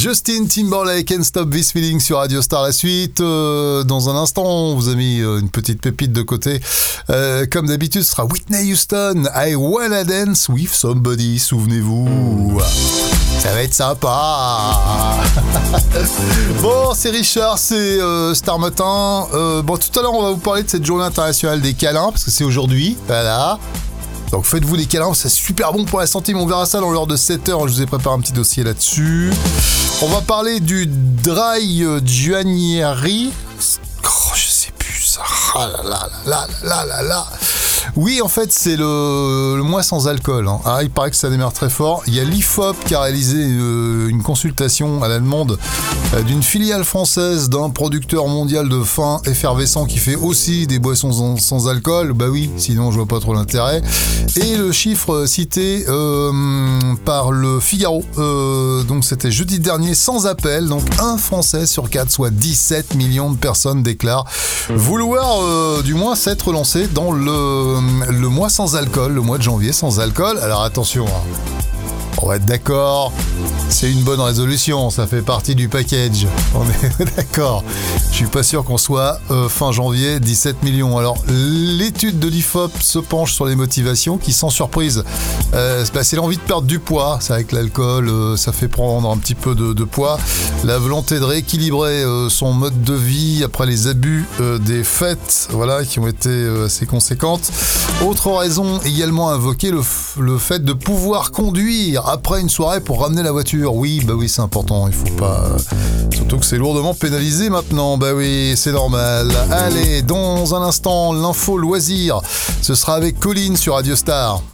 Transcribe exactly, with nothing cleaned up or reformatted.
Justin Timberlake, Can't Stop This Feeling sur Radio Star. La suite, euh, dans un instant, on vous a mis euh, une petite pépite de côté. Euh, comme d'habitude, ce sera Whitney Houston, I Wanna Dance With Somebody, souvenez-vous. Ça va être sympa. Bon, c'est Richard, c'est euh, Star Matin. Euh, bon, tout à l'heure, on va vous parler de cette journée internationale des câlins, parce que c'est aujourd'hui. Voilà. Donc faites-vous des câlins, c'est super bon pour la santé, mais on verra ça dans l'heure de sept heures. Je vous ai préparé un petit dossier là-dessus. On va parler du Dry January. Oh, je sais plus ça. Ah là là là là là là. Oui, en fait, c'est le, le mois sans alcool. Hein. Ah, il paraît que ça démarre très fort. Il y a l'I F O P qui a réalisé euh, une consultation à la demande euh, d'une filiale française d'un producteur mondial de vin effervescent qui fait aussi des boissons sans, sans alcool. Bah oui, sinon je vois pas trop l'intérêt. Et le chiffre cité euh, par le Figaro, euh, donc c'était jeudi dernier, sans appel. Donc un Français sur quatre, soit dix-sept millions de personnes déclarent vouloir euh, du moins s'être lancé dans le le mois sans alcool, le mois de janvier sans alcool. Alors attention, on va être d'accord, c'est une bonne résolution, ça fait partie du package. On est d'accord. Je suis pas sûr qu'on soit euh, fin janvier dix-sept millions. Alors l'étude de l'I F O P se penche sur les motivations qui, sans surprise, euh, bah, c'est l'envie de perdre du poids. C'est avec l'alcool, euh, ça fait prendre un petit peu de, de poids. La volonté de rééquilibrer euh, son mode de vie après les abus euh, des fêtes, voilà, qui ont été euh, assez conséquentes. Autre raison également invoquée, le, f- le fait de pouvoir conduire après une soirée pour ramener la voiture. Oui, bah oui, c'est important, il faut pas... Euh, surtout que c'est lourdement pénalisé maintenant. Bah oui, c'est normal. Allez, dans un instant, l'info loisir. Ce sera avec Colline sur Radio Star.